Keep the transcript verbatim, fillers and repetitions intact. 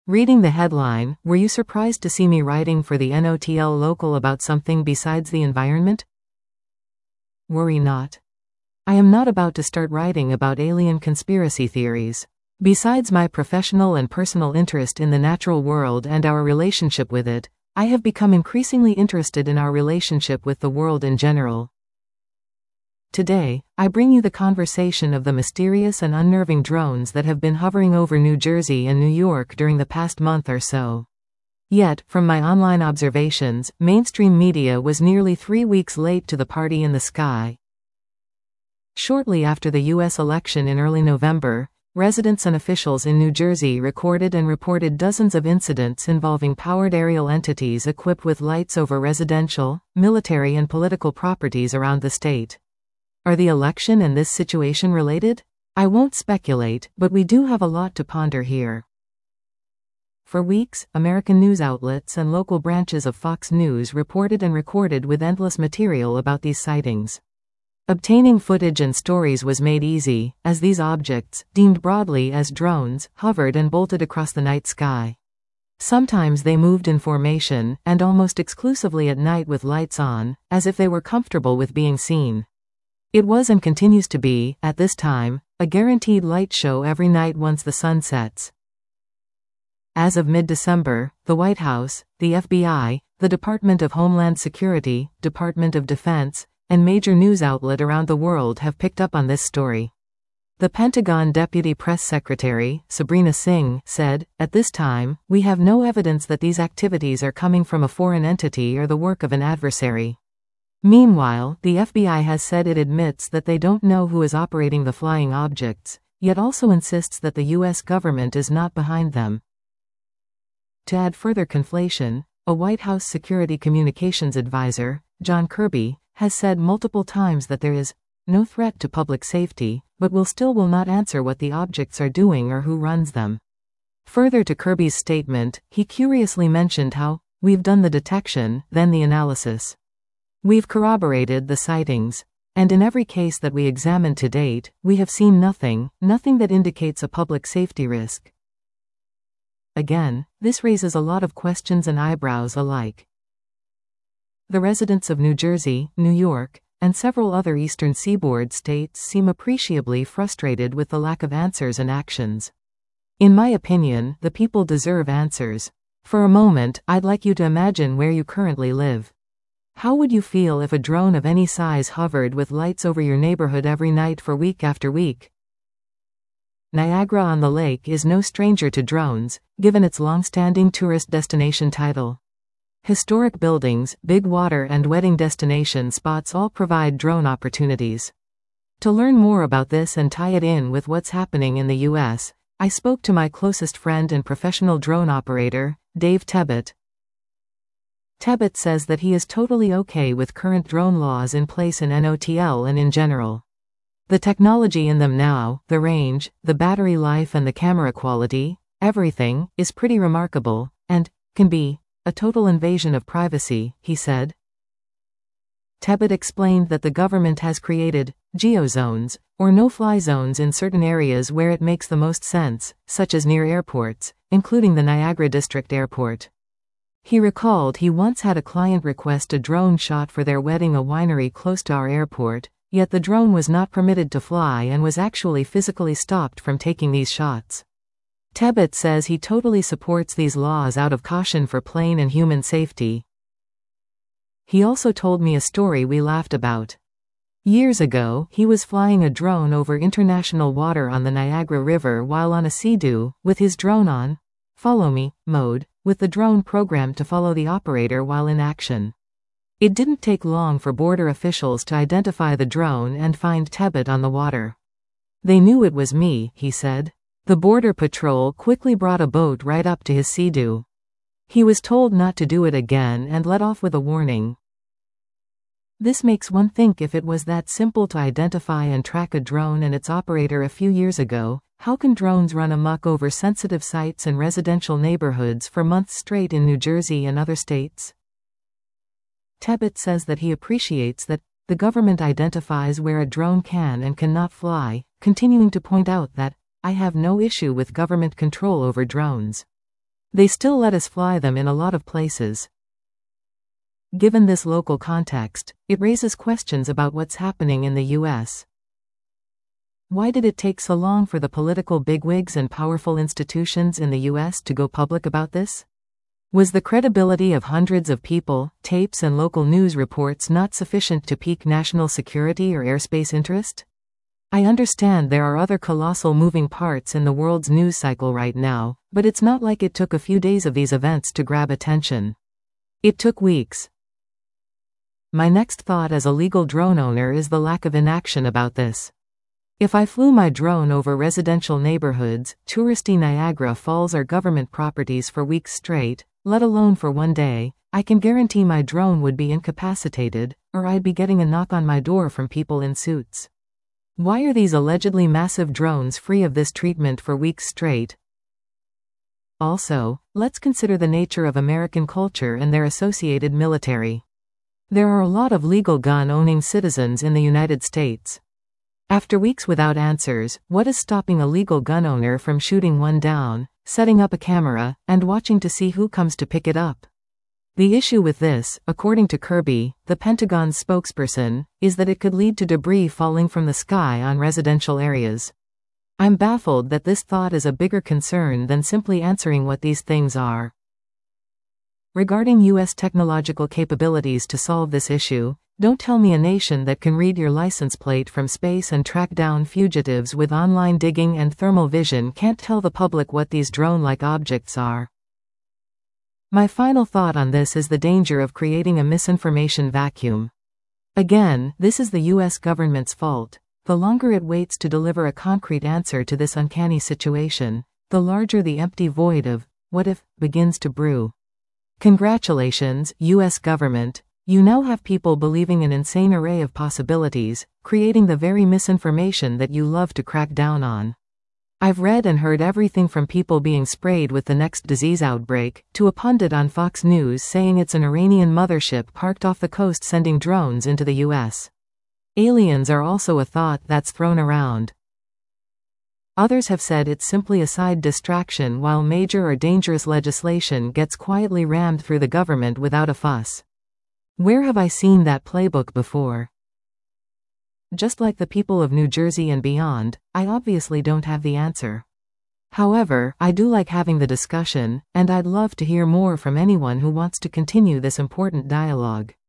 Reading the headline, were you surprised to see me writing for the N O T L Local about something besides the environment? Worry not. I am not about to start writing about alien conspiracy theories. Besides my professional and personal interest in the natural world and our relationship with it, I have become increasingly interested in our relationship with the world in general. Today, I bring you the conversation of the mysterious and unnerving drones that have been hovering over New Jersey and New York during the past month or so. Yet, from my online observations, mainstream media was nearly three weeks late to the party in the sky. Shortly after the U S election in early November, residents and officials in New Jersey recorded and reported dozens of incidents involving powered aerial entities equipped with lights over residential, military and political properties around the state. Are the election and this situation related? I won't speculate, but we do have a lot to ponder here. For weeks, American news outlets and local branches of Fox News reported and recorded with endless material about these sightings. Obtaining footage and stories was made easy, as these objects, deemed broadly as drones, hovered and bolted across the night sky. Sometimes they moved in formation, and almost exclusively at night with lights on, as if they were comfortable with being seen. It was and continues to be, at this time, a guaranteed light show every night once the sun sets. As of mid-December, the White House, the F B I, the Department of Homeland Security, Department of Defense, and major news outlets around the world have picked up on this story. The Pentagon Deputy Press Secretary, Sabrina Singh, said, "At this time, we have no evidence that these activities are coming from a foreign entity or the work of an adversary." Meanwhile, the F B I has said it admits that they don't know who is operating the flying objects, yet also insists that the U S government is not behind them. To add further conflation, a White House Security Communications Advisor, John Kirby, has said multiple times that there is no threat to public safety, but will still will not answer what the objects are doing or who runs them. Further to Kirby's statement, he curiously mentioned how, "We've done the detection, then the analysis. We've corroborated the sightings. And in every case that we examined to date, we have seen nothing, nothing that indicates a public safety risk." Again, this raises a lot of questions and eyebrows alike. The residents of New Jersey, New York, and several other eastern seaboard states seem appreciably frustrated with the lack of answers and actions. In my opinion, the people deserve answers. For a moment, I'd like you to imagine where you currently live. How would you feel if a drone of any size hovered with lights over your neighborhood every night for week after week? Niagara-on-the-Lake is no stranger to drones, given its long-standing tourist destination title. Historic buildings, big water and wedding destination spots all provide drone opportunities. To learn more about this and tie it in with what's happening in the U S, I spoke to my closest friend and professional drone operator, Dave Tebbett. Tebbett says that he is totally okay with current drone laws in place in N O T L and in general. The technology in them now, the range, the battery life and the camera quality, everything, is pretty remarkable, and can be a total invasion of privacy, he said. Tebbett explained that the government has created geozones, or no-fly zones in certain areas where it makes the most sense, such as near airports, including the Niagara District Airport. He recalled he once had a client request a drone shot for their wedding a winery close to our airport, yet the drone was not permitted to fly and was actually physically stopped from taking these shots. Tebbett says he totally supports these laws out of caution for plane and human safety. He also told me a story we laughed about. Years ago, he was flying a drone over international water on the Niagara River while on a Sea-Doo, with his drone on follow me mode, with the drone programmed to follow the operator while in action. It didn't take long for border officials to identify the drone and find Tebbett on the water. They knew it was me, he said. The Border Patrol quickly brought a boat right up to his Sea-Doo. He was told not to do it again and let off with a warning. This makes one think if it was that simple to identify and track a drone and its operator a few years ago, how can drones run amok over sensitive sites and residential neighborhoods for months straight in New Jersey and other states? Tebbett says that he appreciates that the government identifies where a drone can and cannot fly, continuing to point out that, "I have no issue with government control over drones. They still let us fly them in a lot of places. Given this local context, it raises questions about what's happening in the U S. Why did it take so long for the political bigwigs and powerful institutions in the U S to go public about this? Was the credibility of hundreds of people, tapes and local news reports not sufficient to pique national security or airspace interest? I understand there are other colossal moving parts in the world's news cycle right now, but it's not like it took a few days of these events to grab attention. It took weeks. My next thought as a legal drone owner is the lack of inaction about this. If I flew my drone over residential neighborhoods, touristy Niagara Falls or government properties for weeks straight, let alone for one day, I can guarantee my drone would be incapacitated, or I'd be getting a knock on my door from people in suits. Why are these allegedly massive drones free of this treatment for weeks straight? Also, let's consider the nature of American culture and their associated military. There are a lot of legal gun-owning citizens in the United States. After weeks without answers, what is stopping a legal gun owner from shooting one down, setting up a camera, and watching to see who comes to pick it up? The issue with this, according to Kirby, the Pentagon's spokesperson, is that it could lead to debris falling from the sky on residential areas. I'm baffled that this thought is a bigger concern than simply answering what these things are. Regarding U S technological capabilities to solve this issue, don't tell me a nation that can read your license plate from space and track down fugitives with online digging and thermal vision can't tell the public what these drone-like objects are. My final thought on this is the danger of creating a misinformation vacuum. Again, this is the U S government's fault. The longer it waits to deliver a concrete answer to this uncanny situation, the larger the empty void of, what if, begins to brew. Congratulations, U S government. You now have people believing an insane array of possibilities, creating the very misinformation that you love to crack down on. I've read and heard everything from people being sprayed with the next disease outbreak, to a pundit on Fox News saying it's an Iranian mothership parked off the coast sending drones into the U S. Aliens are also a thought that's thrown around. Others have said it's simply a side distraction while major or dangerous legislation gets quietly rammed through the government without a fuss. Where have I seen that playbook before? Just like the people of New Jersey and beyond, I obviously don't have the answer. However, I do like having the discussion, and I'd love to hear more from anyone who wants to continue this important dialogue.